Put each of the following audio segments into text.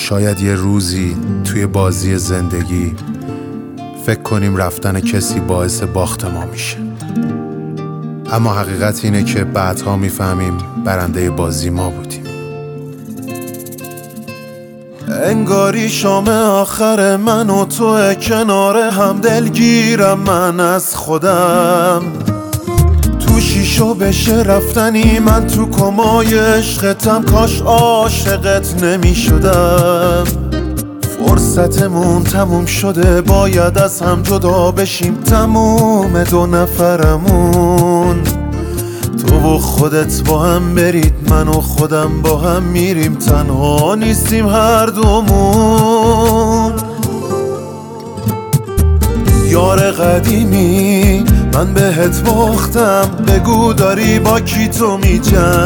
شاید یه روزی توی بازی زندگی فکر کنیم رفتن کسی باعث باخت ما میشه، اما حقیقت اینه که بعدها میفهمیم برنده بازی ما بودیم. انگاری شام آخر من و تو کنار هم، دلگیرم من از خودم. تو شیشو بشه رفتنی، من تو کمای عشقتم، کاش عاشقت نمی شدم. فرصتمون تموم شده، باید از هم جدا بشیم، تموم دو نفرمون. تو و خودت با هم برید، من و خودم با هم میریم، تنها نیستیم هر دومون. یار قدیمی من بهت باختم، بگو داری با کی تو می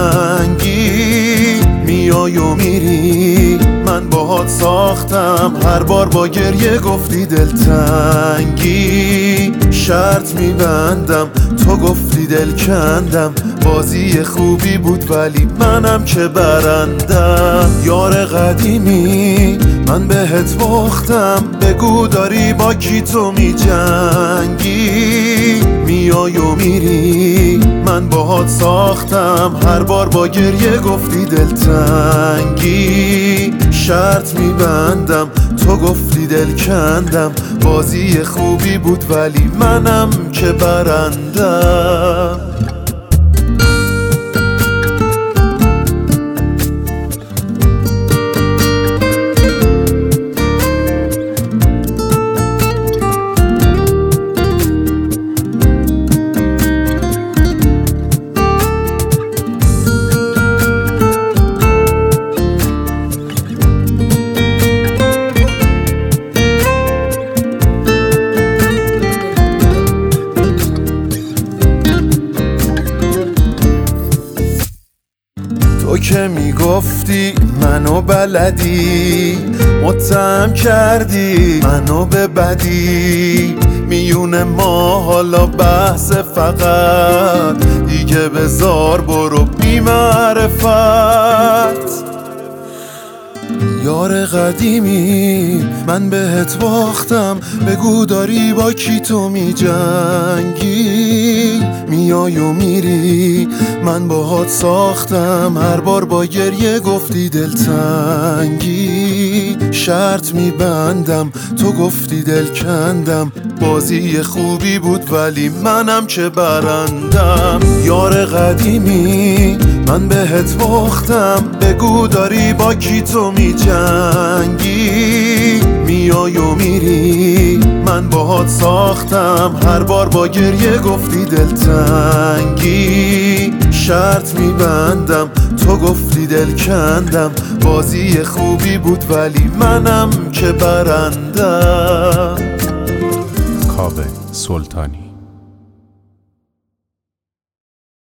جنگی؟ میای و میری، من باهات ساختم، هر بار با گریه گفتی دلتنگی. شرط میبندم، تو گفتی دل کندم، بازی خوبی بود ولی منم که برندم. یار قدیمی من بهت باختم، بگو داری با کی تو می جنگی؟ میای و میری، من باهات ساختم، هر بار با گریه گفتی دلتنگی. شرط میبندم، تو گفتی دل کندم، بازی خوبی بود ولی منم که برندم. تو که میگفتی منو بلدی، متهم کردی منو به بدی. میون ما حالا بحث فقط، دیگه بزار برو بی معرفت. یار قدیمی من بهت باختم، بگو داری با کی تو می جنگی؟ میای و میری، من باهات ساختم، هر بار با گریه گفتی دلتنگی. شرط میبندم، تو گفتی دل کندم، بازی خوبی بود ولی منم که برندم. یار قدیمی من بهت باختم، بگو داری با کی تو می جنگی؟ میای و میری، من باهات ساختم، هر بار با گریه گفتی دلتنگی. شرط میبندم، تو گفتی دل کندم، بازی خوبی بود ولی منم که برندم. کاوه سلطانی.